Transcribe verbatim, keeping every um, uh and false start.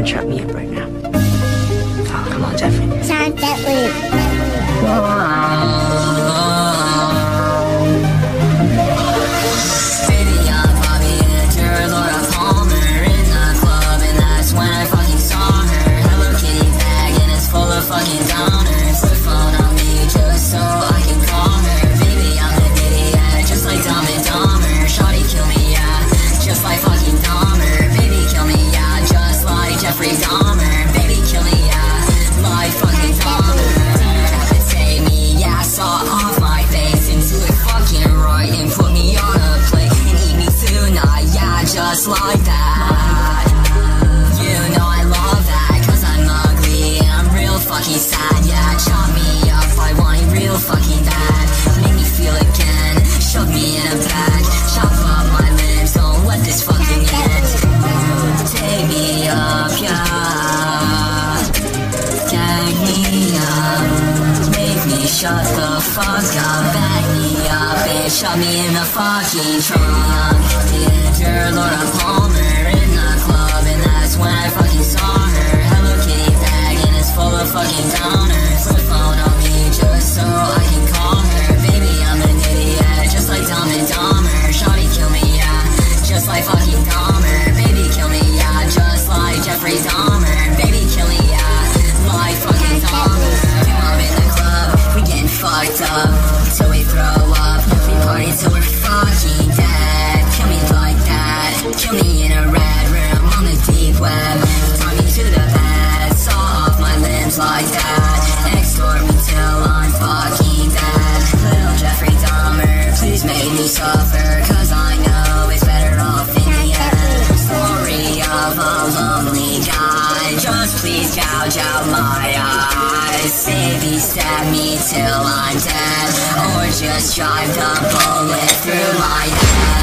can't shut me up right now. Oh, come on, Jeffrey. Sound Baby, I'm Bobby Andrew, Laura Palmer in the club, and that's when I fucking saw her. Hello Kitty bag, and it's full of fucking downers. Put a phone on me just so I can call her. Baby, I'm an idiot, just like Dumb and Dumber. Shawty kill me, yeah, just like fucking Dahmer. Baby, kill me, yeah, just like Jeffrey Dahmer. Baby, kill me, yeah, like fucking Dahmer. Decapitate me, yeah, saw off my face into it fucking right and put me on a plate and eat me tonight, yeah, just like that. You know I love that, cause I'm ugly and I'm real fucking sad, yeah. Chop me up, I want it real fucking bad. Make me feel again, shove me in a bag. Chop up my limbs, don't let this fucking end. Take me up, yeah. Gag me up, make me shut the fuck up. Bag me up and shove me in the fucking trunk. Enter Laura Palmer in the club, and that's when I fucking saw her. Hello Kitty bag, and it's full of fucking downers. Put a phone on me just so I can call her. Baby, I'm an idiot, just like Dumb and Dumber. Shawty kill me, yeah, just like fucking Dahmer. Baby, kill me, yeah, just like Jeffrey Dahmer. Baby, kill me, yeah, like fucking Dahmer. I'm in the club, we getting fucked up till we throw up. We party till we're fucking dead. Kill me like that, kill me in a red room on the deep web. Tie me to the bed, saw off my limbs like that. Extort me till I'm fucking dead. Little Jeffrey Dahmer, please make me suffer, cause I know it's better off in the end. Story of a lonely guy, just please gouge out my eyes. Baby, stab me till I'm dead, or just drive the bullet through my head.